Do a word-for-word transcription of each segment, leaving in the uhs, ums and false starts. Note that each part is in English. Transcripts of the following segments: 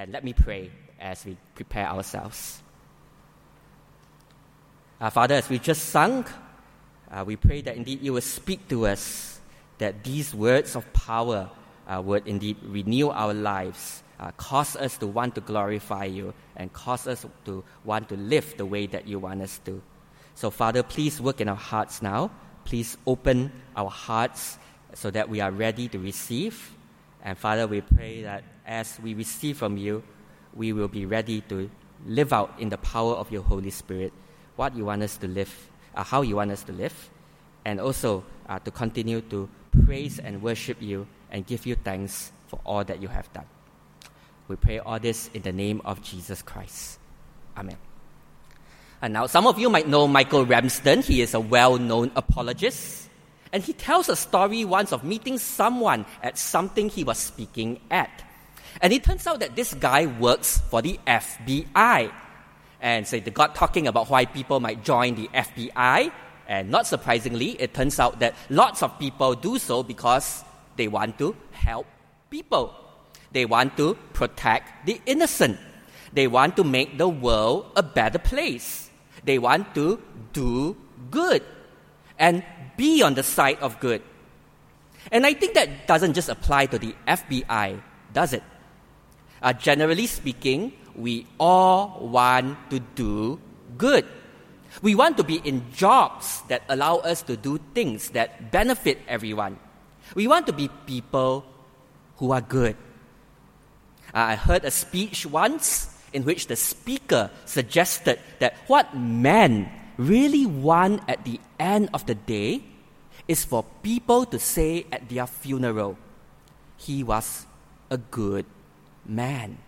And let me pray as we prepare ourselves. Uh, Father, as we just sung, uh, we pray that indeed you will speak to us, that these words of power uh, would indeed renew our lives, uh, cause us to want to glorify you, and cause us to want to live the way that you want us to. So, Father, please work in our hearts now. Please open our hearts so that we are ready to receive. And, Father, we pray that as we receive from you, we will be ready to live out in the power of your Holy Spirit what you want us to live, uh, how you want us to live, and also uh, to continue to praise and worship you and give you thanks for all that you have done. We pray all this in the name of Jesus Christ. Amen. And now some of you might know Michael Ramsden. He is a well-known apologist. And he tells a story once of meeting someone at something he was speaking at. And it turns out that this guy works for the F B I. And so they got talking about why people might join the F B I. And not surprisingly, it turns out that lots of people do so because they want to help people. They want to protect the innocent. They want to make the world a better place. They want to do good and be on the side of good. And I think that doesn't just apply to the F B I, does it? Uh, generally speaking, we all want to do good. We want to be in jobs that allow us to do things that benefit everyone. We want to be people who are good. Uh, I heard a speech once in which the speaker suggested that what men really want at the end of the day is for people to say at their funeral, he was a good man.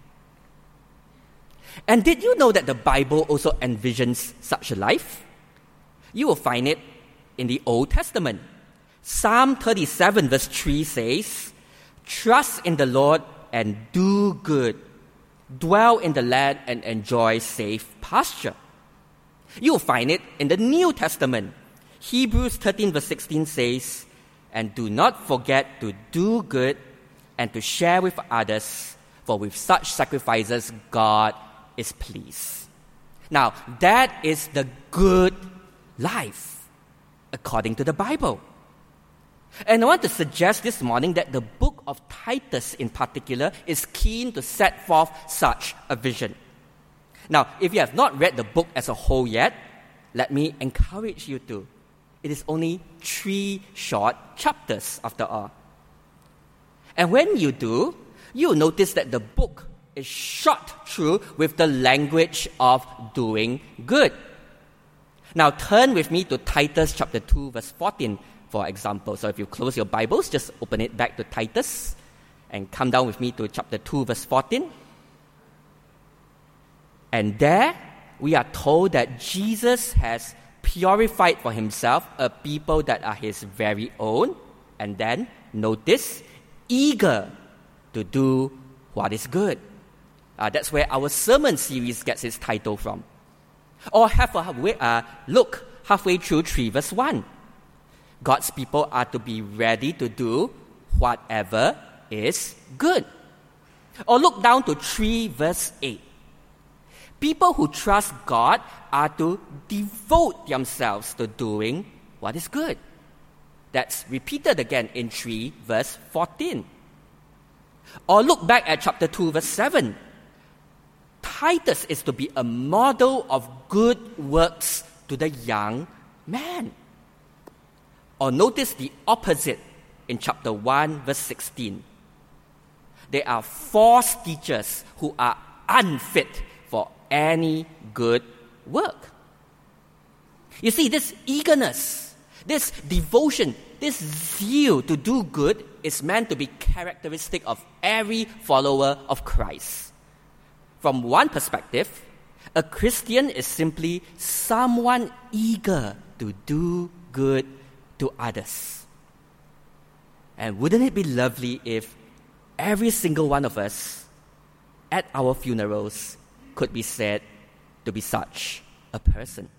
And did you know that the Bible also envisions such a life? You will find it in the Old Testament. Psalm thirty-seven verse three says, "Trust in the Lord and do good. Dwell in the land and enjoy safe pasture." You will find it in the New Testament. Hebrews thirteen verse sixteen says, "And do not forget to do good and to share with others, for with such sacrifices God is pleased." Now, that is the good life, according to the Bible. And I want to suggest this morning that the book of Titus in particular is keen to set forth such a vision. Now, if you have not read the book as a whole yet, let me encourage you to. It is only three short chapters after all. And when you do, you'll notice that the book is shot through with the language of doing good. Now turn with me to Titus chapter two verse fourteen, for example. So if you close your Bibles, just open it back to Titus and come down with me to chapter two verse fourteen. And there we are told that Jesus has purified for himself a people that are his very own, and then notice, eager to do what is good. Uh, that's where our sermon series gets its title from. Or have a uh, look halfway through three verse one. God's people are to be ready to do whatever is good. Or look down to three verse eight. People who trust God are to devote themselves to doing what is good. That's repeated again in three verse fourteen. Or look back at chapter two verse seven. Titus is to be a model of good works to the young man. Or notice the opposite in chapter one verse sixteen. There are false teachers who are unfit for any good work. You see, this eagerness, this devotion, this zeal to do good is meant to be characteristic of every follower of Christ. From one perspective, a Christian is simply someone eager to do good to others. And wouldn't it be lovely if every single one of us at our funerals could be said to be such a person?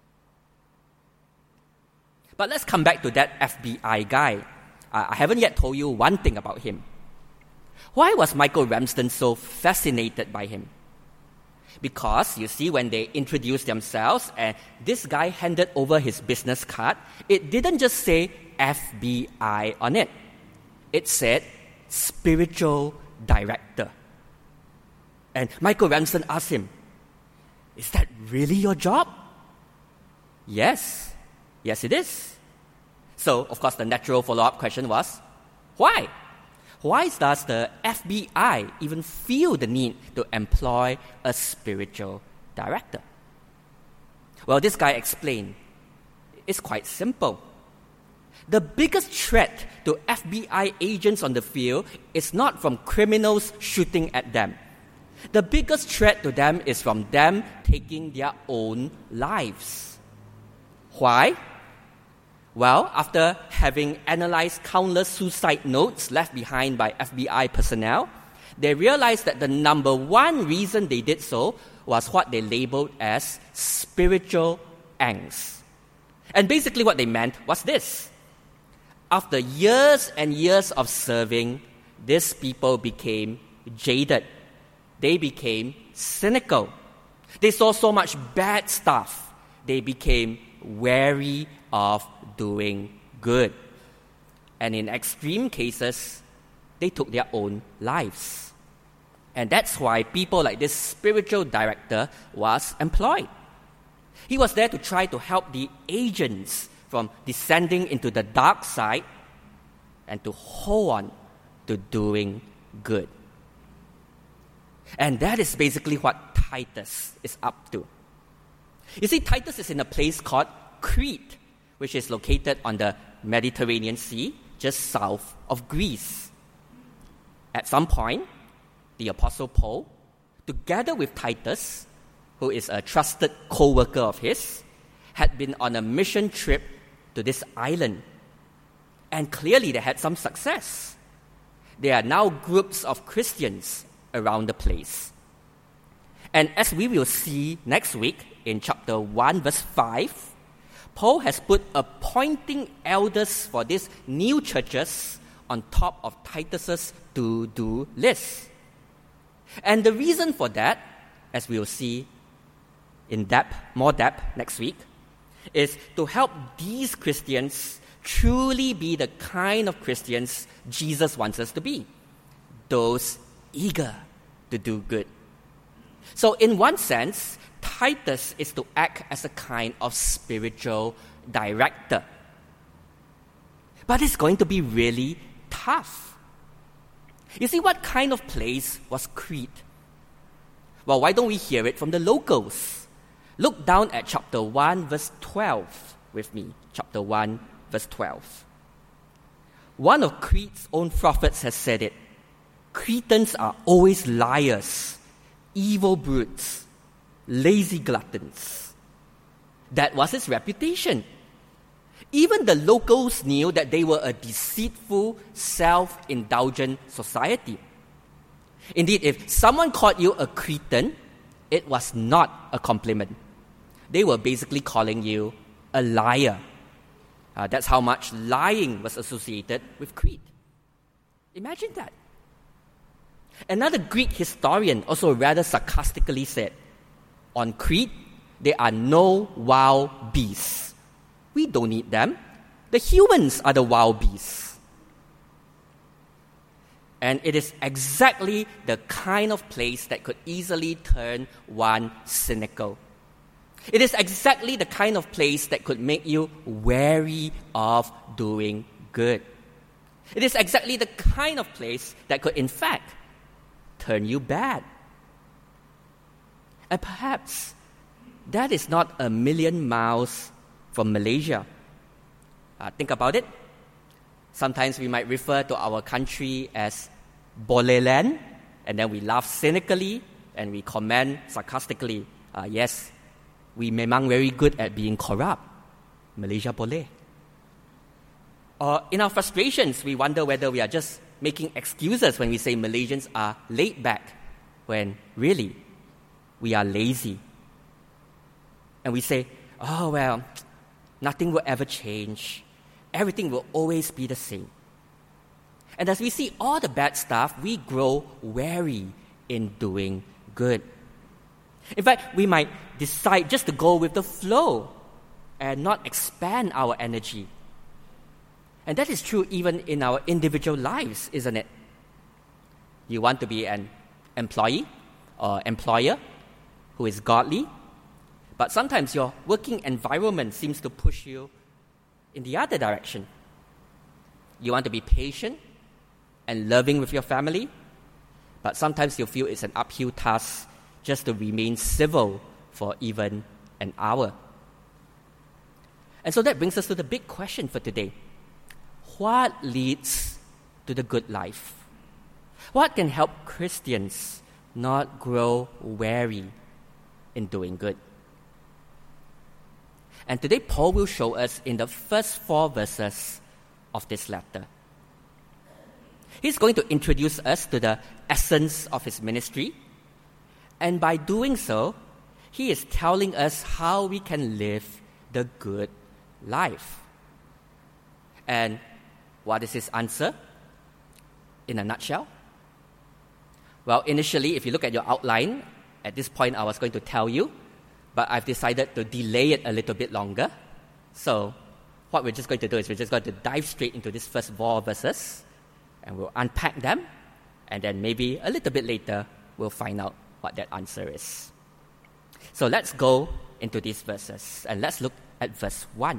But let's come back to that F B I guy. Uh, I haven't yet told you one thing about him. Why was Michael Ramsden so fascinated by him? Because, you see, when they introduced themselves and this guy handed over his business card, it didn't just say F B I on it. It said Spiritual Director. And Michael Ramsden asked him, "Is that really your job?" Yes. Yes, it is. So, of course, the natural follow-up question was, why? Why does the F B I even feel the need to employ a spiritual director? Well, this guy explained, it's quite simple. The biggest threat to F B I agents on the field is not from criminals shooting at them. The biggest threat to them is from them taking their own lives. Why? Well, after having analyzed countless suicide notes left behind by F B I personnel, they realized that the number one reason they did so was what they labeled as spiritual angst. And basically what they meant was this. After years and years of serving, these people became jaded. They became cynical. They saw so much bad stuff. They became wary of doing good. And in extreme cases, they took their own lives. And that's why people like this spiritual director was employed. He was there to try to help the agents from descending into the dark side and to hold on to doing good. And that is basically what Titus is up to. You see, Titus is in a place called Crete, which is located on the Mediterranean Sea, just south of Greece. At some point, the Apostle Paul, together with Titus, who is a trusted co-worker of his, had been on a mission trip to this island. And clearly they had some success. There are now groups of Christians around the place. And as we will see next week in chapter one, verse five, Paul has put appointing elders for these new churches on top of Titus's to-do list. And the reason for that, as we will see in depth, more depth next week, is to help these Christians truly be the kind of Christians Jesus wants us to be. Those eager to do good. So in one sense, Titus is to act as a kind of spiritual director. But it's going to be really tough. You see, what kind of place was Crete? Well, why don't we hear it from the locals? Look down at chapter one, verse twelve with me. Chapter one, verse twelve. One of Crete's own prophets has said it. Cretans are always liars, evil brutes, lazy gluttons. That was its reputation. Even the locals knew that they were a deceitful, self-indulgent society. Indeed, if someone called you a Cretan, it was not a compliment. They were basically calling you a liar. Uh, that's how much lying was associated with Crete. Imagine that. Another Greek historian also rather sarcastically said, on Crete, there are no wild beasts. We don't need them. The humans are the wild beasts. And it is exactly the kind of place that could easily turn one cynical. It is exactly the kind of place that could make you wary of doing good. It is exactly the kind of place that could, in fact, turn you bad. And perhaps that is not a million miles from Malaysia. Uh, think about it. Sometimes we might refer to our country as Boleh Land, and then we laugh cynically and we comment sarcastically. Uh, yes, we memang very good at being corrupt. Malaysia boleh. Or in our frustrations, we wonder whether we are just making excuses when we say Malaysians are laid back, when really we are lazy. And we say, oh, well, nothing will ever change. Everything will always be the same. And as we see all the bad stuff, we grow weary in doing good. In fact, we might decide just to go with the flow and not expand our energy. And that is true even in our individual lives, isn't it? You want to be an employee or employer who is godly, but sometimes your working environment seems to push you in the other direction. You want to be patient and loving with your family, but sometimes you feel it's an uphill task just to remain civil for even an hour. And so that brings us to the big question for today. What leads to the good life? What can help Christians not grow weary in doing good? And today Paul will show us in the first four verses of this letter. He's going to introduce us to the essence of his ministry, and by doing so, he is telling us how we can live the good life. And what is his answer in a nutshell? Well, initially, if you look at your outline, at this point I was going to tell you, but I've decided to delay it a little bit longer. So what we're just going to do is we're just going to dive straight into these first four verses, and we'll unpack them, and then maybe a little bit later we'll find out what that answer is. So let's go into these verses, and let's look at verse one.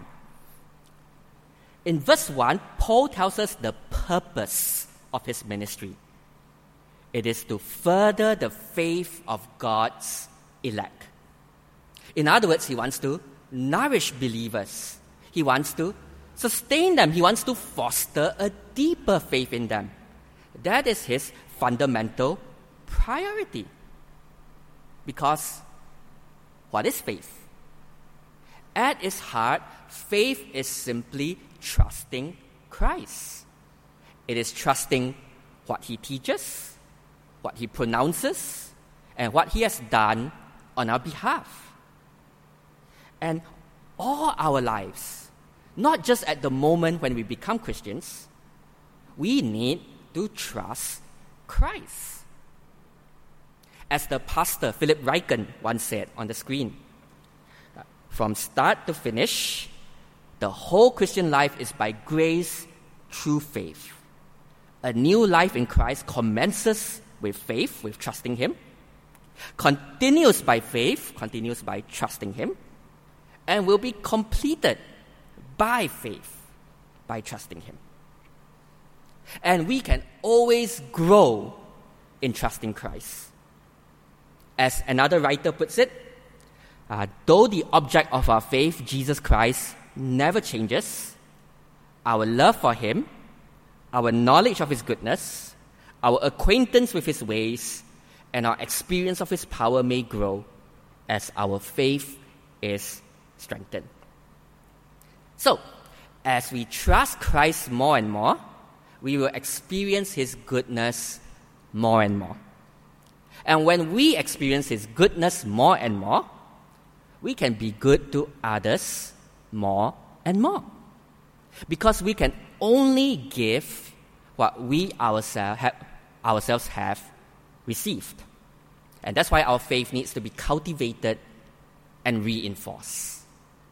In verse one, Paul tells us the purpose of his ministry. It is to further the faith of God's elect. In other words, he wants to nourish believers. He wants to sustain them. He wants to foster a deeper faith in them. That is his fundamental priority. Because what is faith? At its heart, faith is simply trusting Christ. It is trusting what he teaches, what he pronounces, and what he has done on our behalf. And all our lives, not just at the moment when we become Christians, we need to trust Christ. As the pastor Philip Ryken once said on the screen, from start to finish, the whole Christian life is by grace through faith. A new life in Christ commences with faith, with trusting Him, continues by faith, continues by trusting Him, and will be completed by faith, by trusting Him. And we can always grow in trusting Christ. As another writer puts it, uh, though the object of our faith, Jesus Christ, never changes, our love for Him, our knowledge of His goodness, our acquaintance with His ways, and our experience of His power may grow as our faith is strengthened. So, as we trust Christ more and more, we will experience His goodness more and more. And when we experience His goodness more and more, we can be good to others more and more. Because we can only give what we ourselves have, ourselves have received. And that's why our faith needs to be cultivated and reinforced.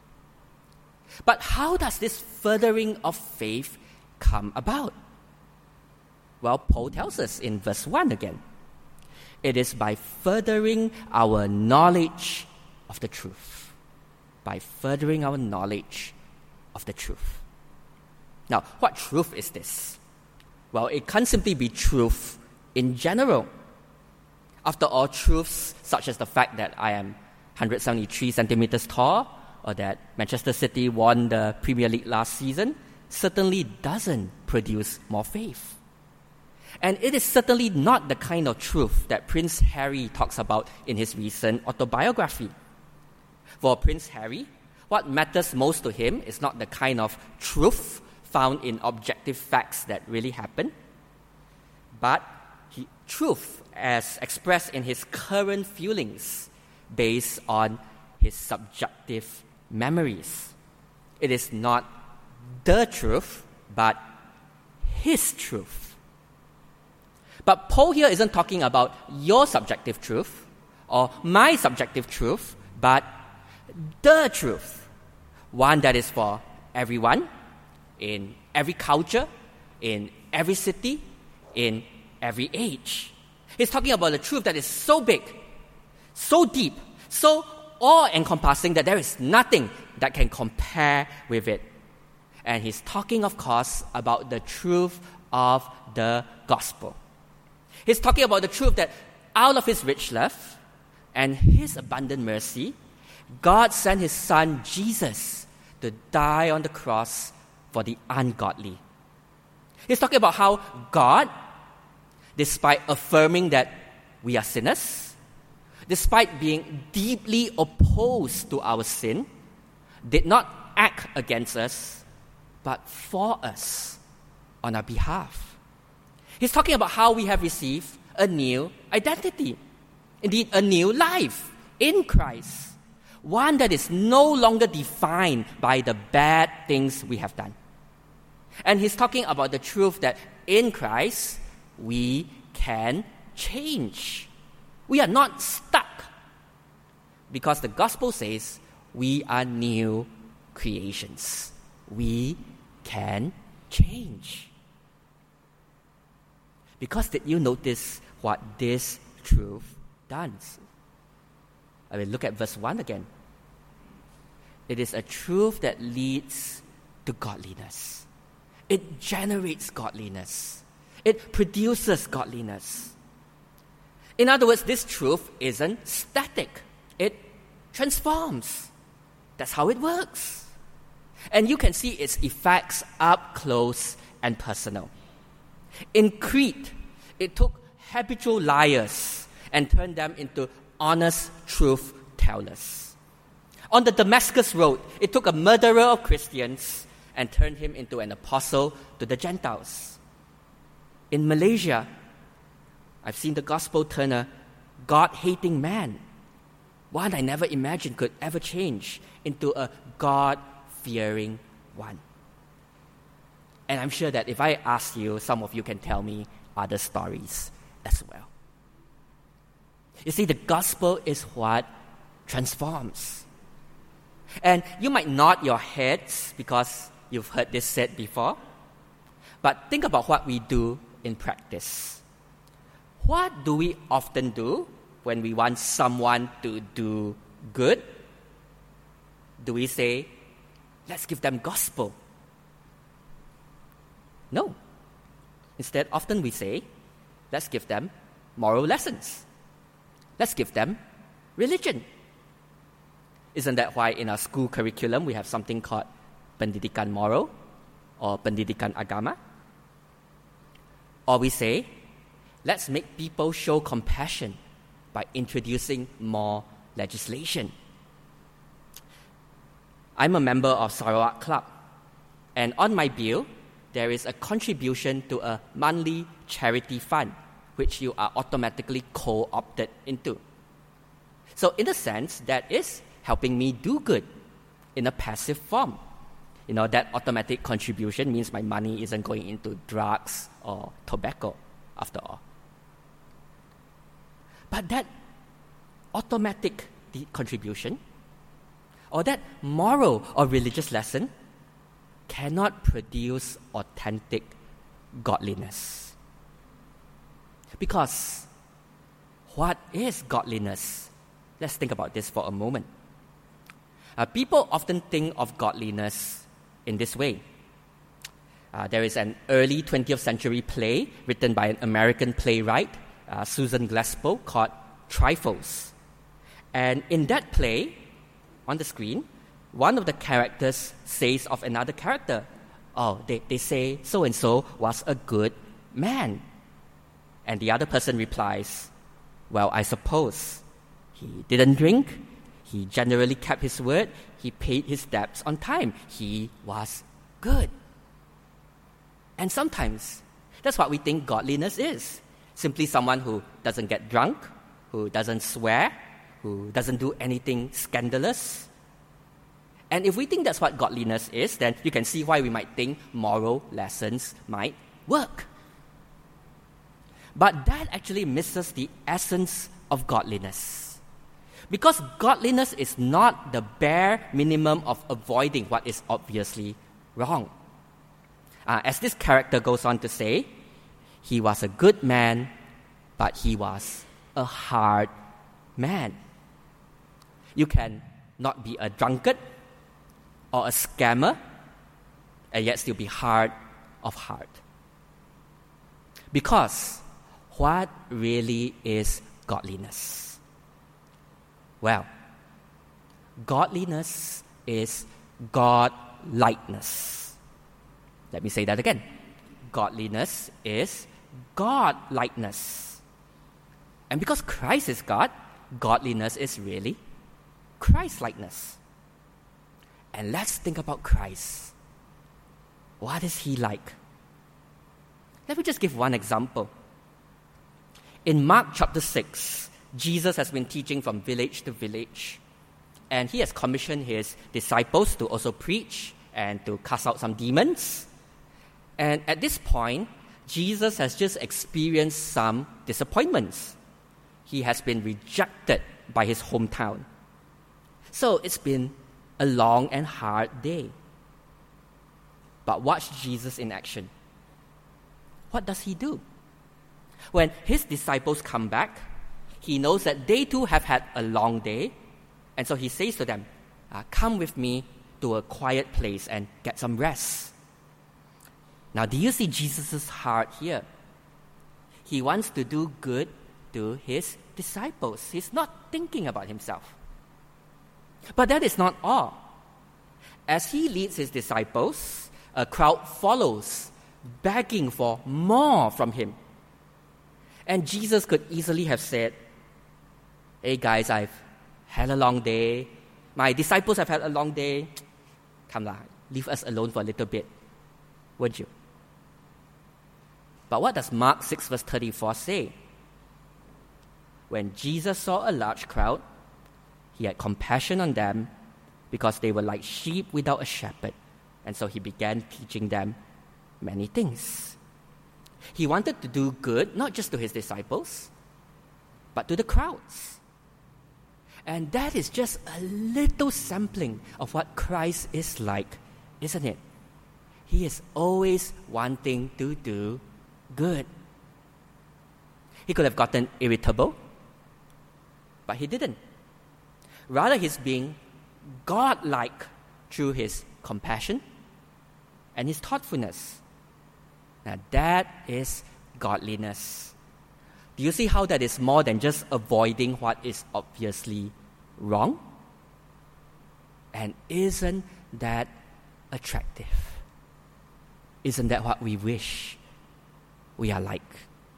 But how does this furthering of faith come about? Well, Paul tells us in verse one again. It is by furthering our knowledge of the truth. By furthering our knowledge of the truth. Now, what truth is this? Well, it can't simply be truth in general. After all, truths such as the fact that I am one hundred seventy-three centimeters tall, or that Manchester City won the Premier League last season, certainly doesn't produce more faith. And it is certainly not the kind of truth that Prince Harry talks about in his recent autobiography. For Prince Harry, what matters most to him is not the kind of truth found in objective facts that really happen, but he, truth as expressed in his current feelings based on his subjective memories. It is not the truth, but his truth. But Paul here isn't talking about your subjective truth or my subjective truth, but the truth. One that is for everyone, in every culture, in every city, in every age. He's talking about a truth that is so big, so deep, so all-encompassing that there is nothing that can compare with it. And he's talking, of course, about the truth of the gospel. He's talking about the truth that out of his rich love and his abundant mercy, God sent his son Jesus to die on the cross for the ungodly. He's talking about how God, despite affirming that we are sinners, despite being deeply opposed to our sin, did not act against us, but for us on our behalf. He's talking about how we have received a new identity, indeed a new life in Christ, one that is no longer defined by the bad things we have done. And he's talking about the truth that in Christ, we can change. We are not stuck. Because the gospel says we are new creations. We can change. Because did you notice what this truth does? I mean, look at verse one again. It is a truth that leads to godliness. It generates godliness. It produces godliness. In other words, this truth isn't static. It transforms. That's how it works. And you can see its effects up close and personal. In Crete, it took habitual liars and turned them into honest truth tellers. On the Damascus Road, it took a murderer of Christians and turned him into an apostle to the Gentiles. In Malaysia, I've seen the gospel turn a God-hating man, one I never imagined could ever change, into a God-fearing one. And I'm sure that if I ask you, some of you can tell me other stories as well. You see, the gospel is what transforms. And you might nod your heads because you've heard this said before. But think about what we do in practice. What do we often do when we want someone to do good? Do we say, let's give them gospel? No. Instead, often we say, let's give them moral lessons. Let's give them religion. Isn't that why in our school curriculum we have something called Pendidikan Moral or Pendidikan Agama? Or we say, let's make people show compassion by introducing more legislation. I'm a member of Sarawak Club, and on my bill, there is a contribution to a monthly charity fund, which you are automatically co-opted into. So in a sense, that is helping me do good in a passive form. You know, that automatic contribution means my money isn't going into drugs or tobacco, after all. But that automatic de- contribution or that moral or religious lesson cannot produce authentic godliness. Because what is godliness? Let's think about this for a moment. Uh, people often think of godliness in this way. Uh, there is an early twentieth century play written by an American playwright, uh, Susan Glaspell, called Trifles. And in that play, on the screen, one of the characters says of another character, oh, they, they say so-and-so was a good man. And the other person replies, well, I suppose. He didn't drink. He generally kept his word. He paid his debts on time. He was good. And sometimes, that's what we think godliness is. Simply someone who doesn't get drunk, who doesn't swear, who doesn't do anything scandalous. And if we think that's what godliness is, then you can see why we might think moral lessons might work. But that actually misses the essence of godliness. Because godliness is not the bare minimum of avoiding what is obviously wrong. Uh, as this character goes on to say, he was a good man, but he was a hard man. You can not be a drunkard or a scammer and yet still be hard of heart. Because what really is godliness? Well, godliness is God-likeness. Let me say that again. Godliness is God-likeness. And because Christ is God, godliness is really Christ-likeness. And let's think about Christ. What is he like? Let me just give one example. In Mark chapter six, Jesus has been teaching from village to village. And he has commissioned his disciples to also preach and to cast out some demons. And at this point, Jesus has just experienced some disappointments. He has been rejected by his hometown. So it's been a long and hard day. But watch Jesus in action. What does he do? When his disciples come back, he knows that they too have had a long day. And so he says to them, uh, come with me to a quiet place and get some rest. Now, do you see Jesus' heart here? He wants to do good to his disciples. He's not thinking about himself. But that is not all. As he leads his disciples, a crowd follows, begging for more from him. And Jesus could easily have said, hey guys, I've had a long day. My disciples have had a long day. Come lah, leave us alone for a little bit. Wouldn't you? But what does Mark six verse thirty-four say? When Jesus saw a large crowd, he had compassion on them because they were like sheep without a shepherd. And so he began teaching them many things. He wanted to do good, not just to his disciples, but to the crowds. And that is just a little sampling of what Christ is like, isn't it? He is always wanting to do good. He could have gotten irritable, but he didn't. Rather, he's being God-like through his compassion and his thoughtfulness. Now that is godliness. Do you see how that is more than just avoiding what is obviously wrong? And isn't that attractive? Isn't that what we wish we are like?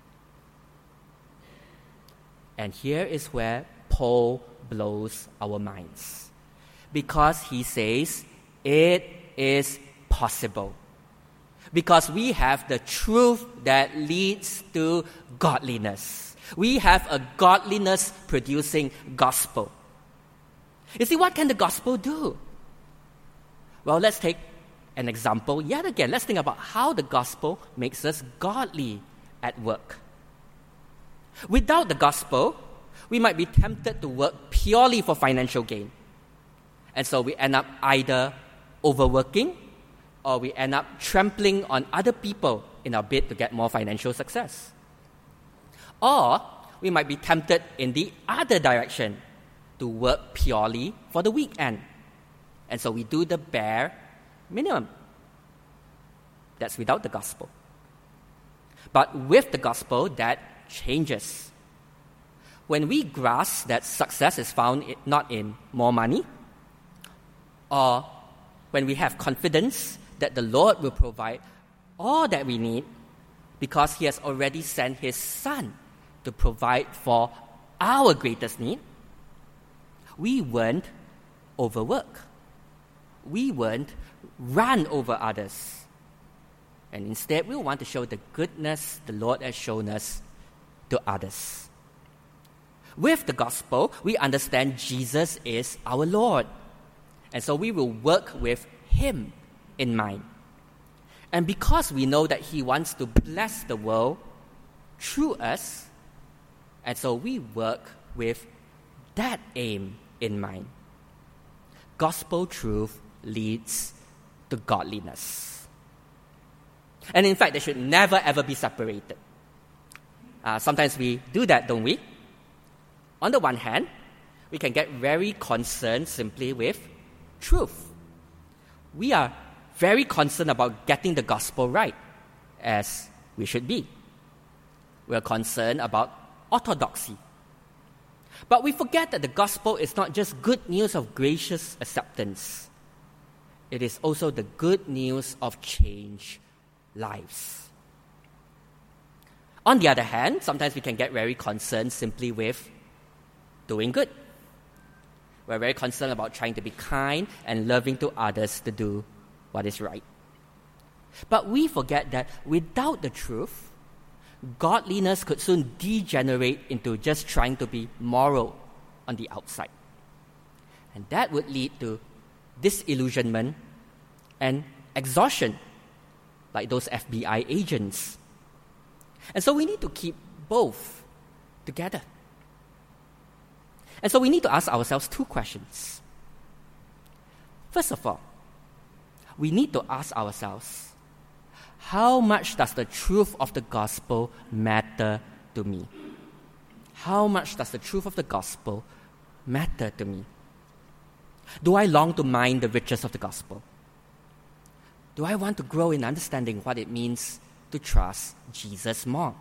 And here is where Paul blows our minds. Because he says, it is possible. Because we have the truth that leads to godliness. We have a godliness-producing gospel. You see, what can the gospel do? Well, let's take an example yet again. Let's think about how the gospel makes us godly at work. Without the gospel, we might be tempted to work purely for financial gain. And so we end up either overworking or we end up trampling on other people in our bid to get more financial success. Or we might be tempted in the other direction to work purely for the weekend. And so we do the bare minimum. That's without the gospel. But with the gospel, that changes. When we grasp that success is found not in more money, or when we have confidence that the Lord will provide all that we need because He has already sent His Son to provide for our greatest need, we won't overwork. We won't run over others. And instead, we want to show the goodness the Lord has shown us to others. With the gospel, we understand Jesus is our Lord. And so we will work with Him in mind. And because we know that He wants to bless the world through us, and so we work with that aim in mind. Gospel truth leads to godliness. And in fact, they should never ever be separated. Uh, sometimes we do that, don't we? On the one hand, we can get very concerned simply with truth. We are very concerned about getting the gospel right, as we should be. We are concerned about orthodoxy. But we forget that the gospel is not just good news of gracious acceptance. It is also the good news of changed lives. On the other hand, sometimes we can get very concerned simply with doing good. We're very concerned about trying to be kind and loving to others to do what is right. But we forget that without the truth, godliness could soon degenerate into just trying to be moral on the outside. And that would lead to disillusionment and exhaustion, like those F B I agents. And so we need to keep both together. And so we need to ask ourselves two questions. First of all, we need to ask ourselves, how much does the truth of the gospel matter to me? How much does the truth of the gospel matter to me? Do I long to mine the riches of the gospel? Do I want to grow in understanding what it means to trust Jesus more?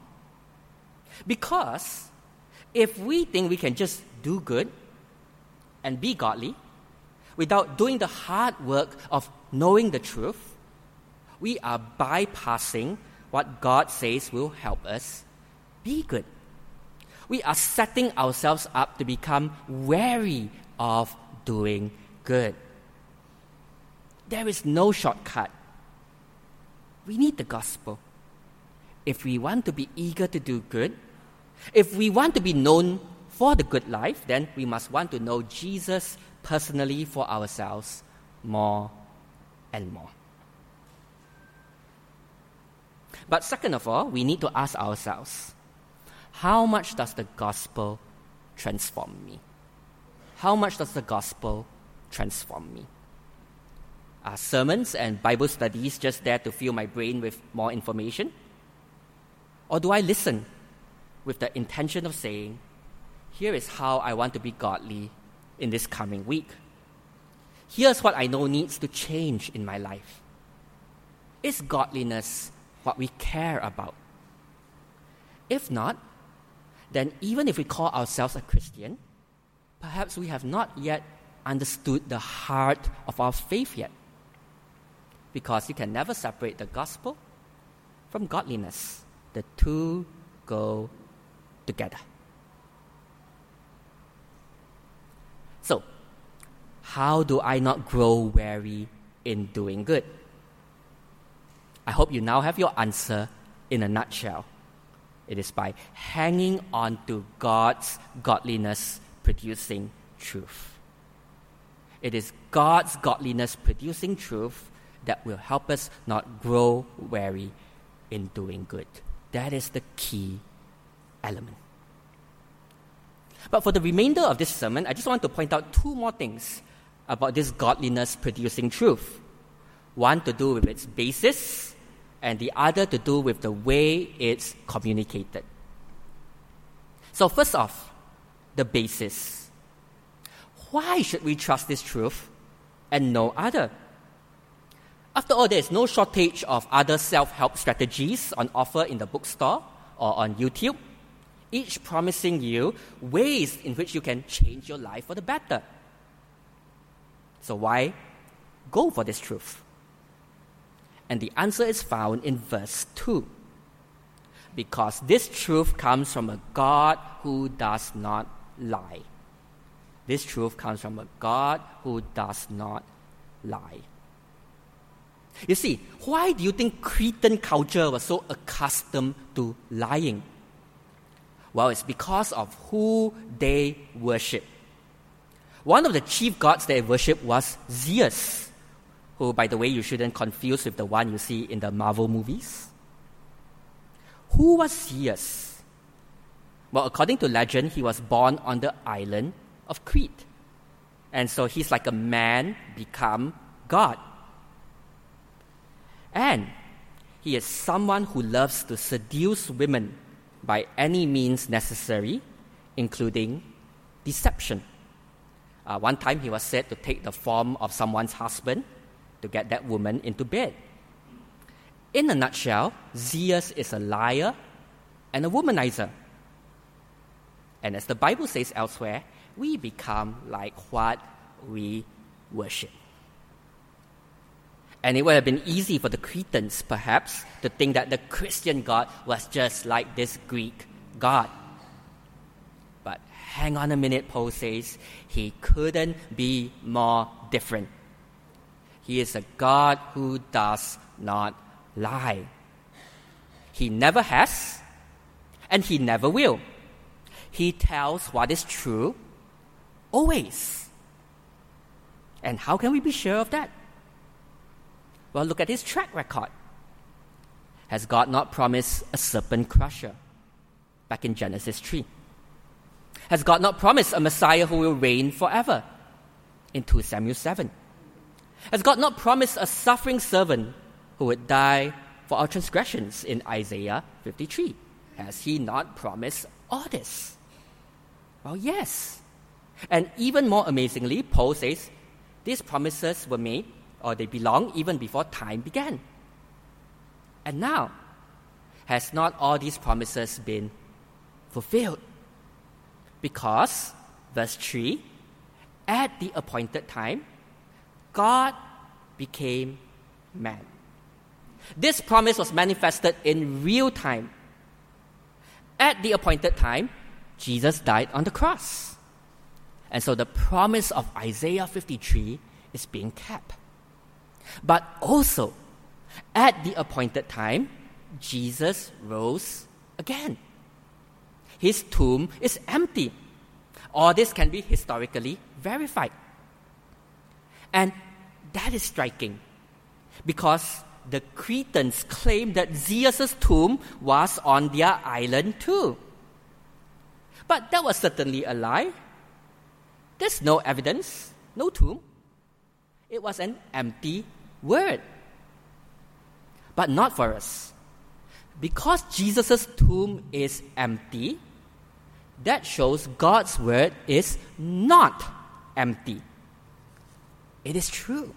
Because if we think we can just do good and be godly without doing the hard work of knowing the truth, we are bypassing what God says will help us be good. We are setting ourselves up to become wary of doing good. There is no shortcut. We need the gospel. If we want to be eager to do good, if we want to be known for the good life, then we must want to know Jesus personally for ourselves more and more. But second of all, we need to ask ourselves, how much does the gospel transform me? How much does the gospel transform me? Are sermons and Bible studies just there to fill my brain with more information? Or do I listen with the intention of saying, here is how I want to be godly in this coming week. Here's what I know needs to change in my life. Is godliness what we care about? If not, then even if we call ourselves a Christian, perhaps we have not yet understood the heart of our faith yet. Because you can never separate the gospel from godliness. The two go together. So, how do I not grow weary in doing good? I hope you now have your answer in a nutshell. It is by hanging on to God's godliness producing truth. It is God's godliness producing truth that will help us not grow weary in doing good. That is the key element. But for the remainder of this sermon, I just want to point out two more things about this godliness producing truth. One to do with its basis, and the other to do with the way it's communicated. So first off, the basis. Why should we trust this truth and no other? After all, there is no shortage of other self-help strategies on offer in the bookstore or on YouTube, each promising you ways in which you can change your life for the better. So why go for this truth? And the answer is found in verse two. Because this truth comes from a God who does not lie. This truth comes from a God who does not lie. You see, why do you think Cretan culture was so accustomed to lying? Well, it's because of who they worship. One of the chief gods they worship was Zeus, who, by the way, you shouldn't confuse with the one you see in the Marvel movies. Who was Zeus? Well, according to legend, he was born on the island of Crete. And so he's like a man become God. And he is someone who loves to seduce women by any means necessary, including deception. Uh, one time he was said to take the form of someone's husband to get that woman into bed. In a nutshell, Zeus is a liar and a womanizer. And as the Bible says elsewhere, we become like what we worship. And it would have been easy for the Cretans, perhaps, to think that the Christian God was just like this Greek God. But hang on a minute, Paul says, he couldn't be more different. He is a God who does not lie. He never has, and he never will. He tells what is true, always. And how can we be sure of that? Well, look at his track record. Has God not promised a serpent crusher back in Genesis three? Has God not promised a Messiah who will reign forever in Second Samuel seven? Has God not promised a suffering servant who would die for our transgressions in Isaiah fifty-three? Has he not promised all this? Well, yes. And even more amazingly, Paul says these promises were made, or they belong, even before time began. And now, has not all these promises been fulfilled? Because, verse three, at the appointed time, God became man. This promise was manifested in real time. At the appointed time, Jesus died on the cross. And so the promise of Isaiah fifty-three is being kept. But also, at the appointed time, Jesus rose again. His tomb is empty. All this can be historically verified. And that is striking, because the Cretans claim that Zeus' tomb was on their island too. But that was certainly a lie. There's no evidence, no tomb. It was an empty word. But not for us. Because Jesus' tomb is empty, that shows God's word is not empty. It is true.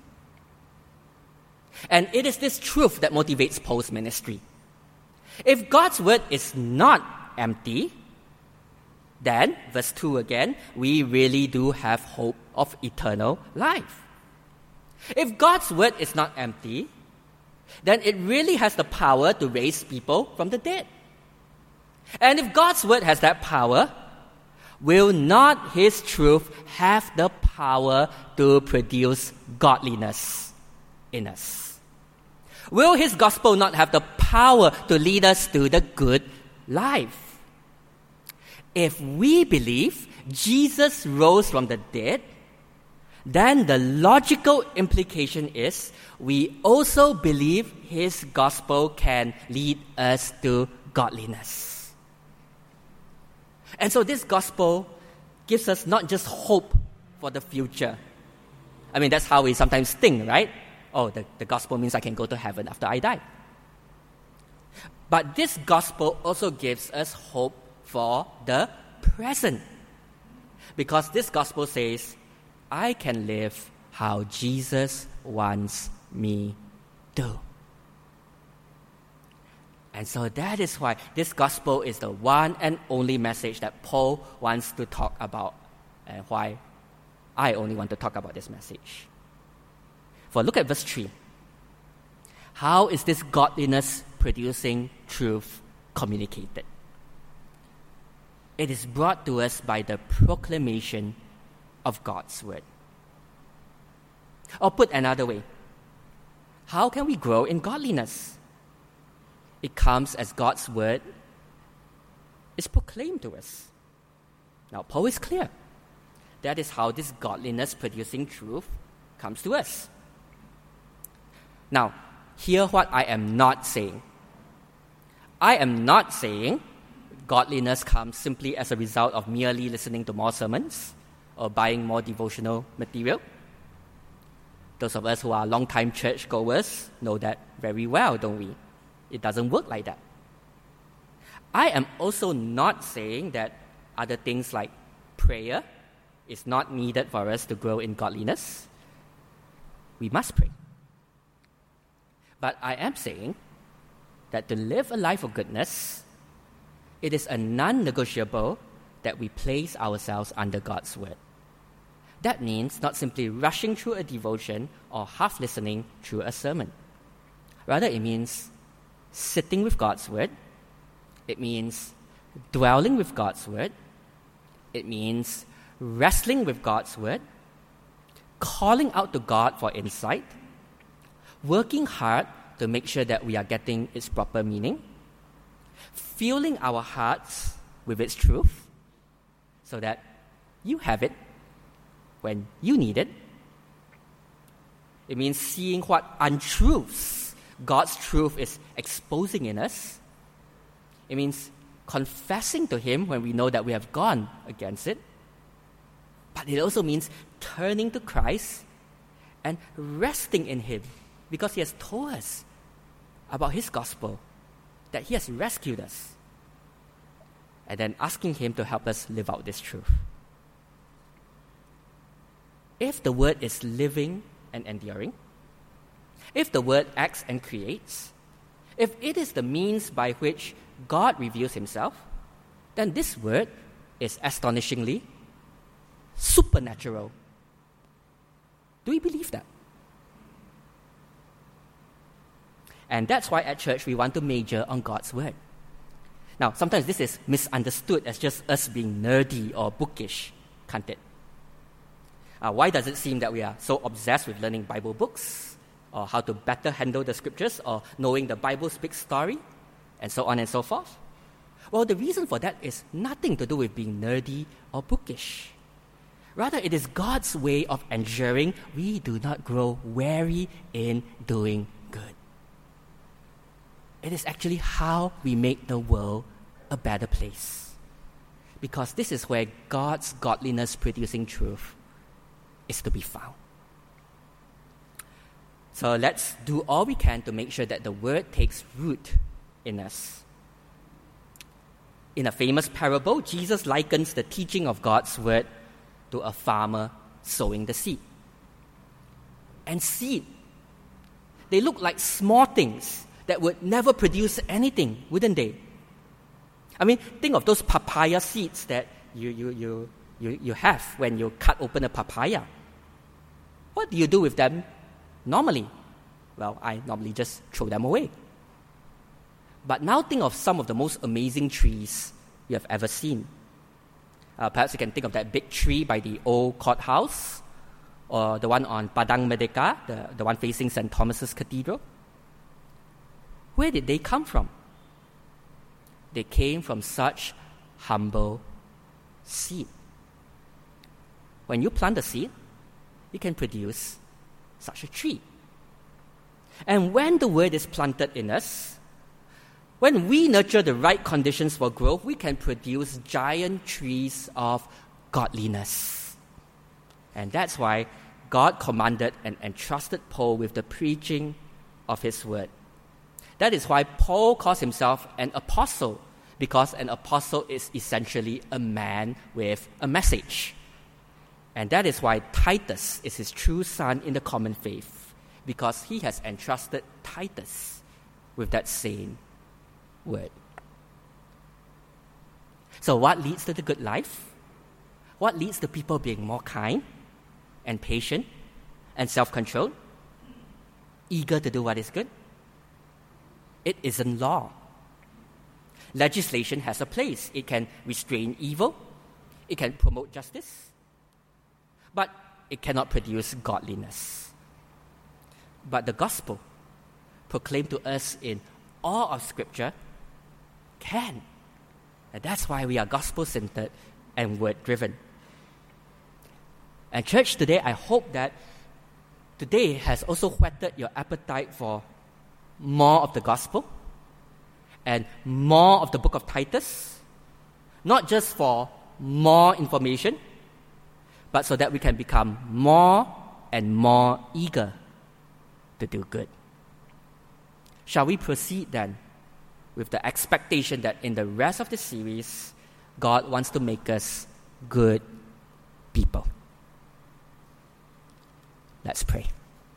And it is this truth that motivates Paul's ministry. If God's word is not empty, then, verse two again, we really do have hope of eternal life. If God's word is not empty, then it really has the power to raise people from the dead. And if God's word has that power, will not his truth have the power to produce godliness in us? Will his gospel not have the power to lead us to the good life? If we believe Jesus rose from the dead, then the logical implication is we also believe his gospel can lead us to godliness. And so this gospel gives us not just hope for the future. I mean, that's how we sometimes think, right? Oh, the, the gospel means I can go to heaven after I die. But this gospel also gives us hope for the present. Because this gospel says, I can live how Jesus wants me to. And so that is why this gospel is the one and only message that Paul wants to talk about, and why I only want to talk about this message. For look at verse three. How is this godliness producing truth communicated? It is brought to us by the proclamation of God's word. Or put another way, how can we grow in godliness? It comes as God's word is proclaimed to us. Now, Paul is clear. That is how this godliness-producing truth comes to us. Now, hear what I am not saying. I am not saying godliness comes simply as a result of merely listening to more sermons or buying more devotional material. Those of us who are long-time church-goers know that very well, don't we? It doesn't work like that. I am also not saying that other things like prayer is not needed for us to grow in godliness. We must pray. But I am saying that to live a life of goodness, it is a non-negotiable that we place ourselves under God's word. That means not simply rushing through a devotion or half listening through a sermon. Rather, it means sitting with God's word. It means dwelling with God's word. It means wrestling with God's word, calling out to God for insight, working hard to make sure that we are getting its proper meaning, filling our hearts with its truth so that you have it when you need it. It means seeing what untruths God's truth is exposing in us. It means confessing to Him when we know that we have gone against it. But it also means turning to Christ and resting in Him because He has told us about His gospel, that He has rescued us, and then asking Him to help us live out this truth. If the Word is living and enduring, if the Word acts and creates, if it is the means by which God reveals Himself, then this Word is astonishingly supernatural. Do we believe that? And that's why at church we want to major on God's Word. Now, sometimes this is misunderstood as just us being nerdy or bookish, can't it? Uh, why does it seem that we are so obsessed with learning Bible books, or how to better handle the scriptures, or knowing the Bible's big story, and so on and so forth? Well, the reason for that is nothing to do with being nerdy or bookish. Rather, it is God's way of ensuring we do not grow weary in doing good. It is actually how we make the world a better place. Because this is where God's godliness-producing truth is to be found. So let's do all we can to make sure that the Word takes root in us. In a famous parable, Jesus likens the teaching of God's Word to a farmer sowing the seed. And seed, they look like small things that would never produce anything, wouldn't they? I mean, think of those papaya seeds that you, you, you, you, you have when you cut open a papaya. What do you do with them normally? Well, I normally just throw them away. But now think of some of the most amazing trees you have ever seen. Uh, perhaps you can think of that big tree by the old courthouse, or the one on Padang Merdeka, the, the one facing Saint Thomas's Cathedral. Where did they come from? They came from such humble seed. When you plant a seed, you can produce such a tree. And when the Word is planted in us, when we nurture the right conditions for growth, we can produce giant trees of godliness. And that's why God commanded and entrusted Paul with the preaching of His Word. That is why Paul calls himself an apostle, because an apostle is essentially a man with a message. And that is why Titus is his true son in the common faith, because he has entrusted Titus with that same word. So what leads to the good life? What leads to people being more kind and patient and self-controlled, eager to do what is good? It isn't law. Legislation has a place. It can restrain evil. It can promote justice. But it cannot produce godliness. But the gospel, proclaimed to us in all of Scripture, can. And that's why we are gospel-centered and word-driven. And church, today, I hope that today has also whetted your appetite for more of the gospel and more of the book of Titus not just for more information, but so that we can become more and more eager to do good. Shall we proceed then with the expectation that in the rest of the series, God wants to make us good people? Let's pray.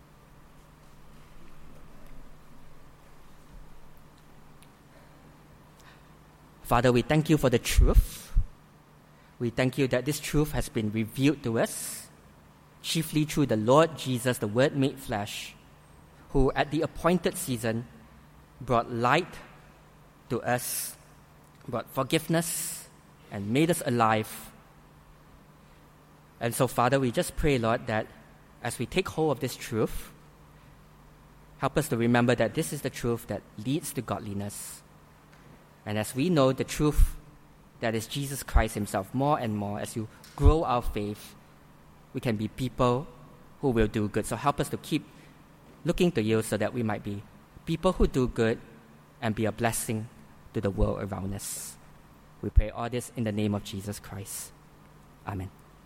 Father, we thank you for the truth. We thank you that this truth has been revealed to us, chiefly through the Lord Jesus, the Word made flesh, who at the appointed season brought light to us, brought forgiveness, and made us alive. And so, Father, we just pray, Lord, that as we take hold of this truth, help us to remember that this is the truth that leads to godliness. And as we know the truth that is Jesus Christ himself more and more, as you grow our faith, we can be people who will do good. So help us to keep looking to you so that we might be people who do good and be a blessing to the world around us. We pray all this in the name of Jesus Christ. Amen.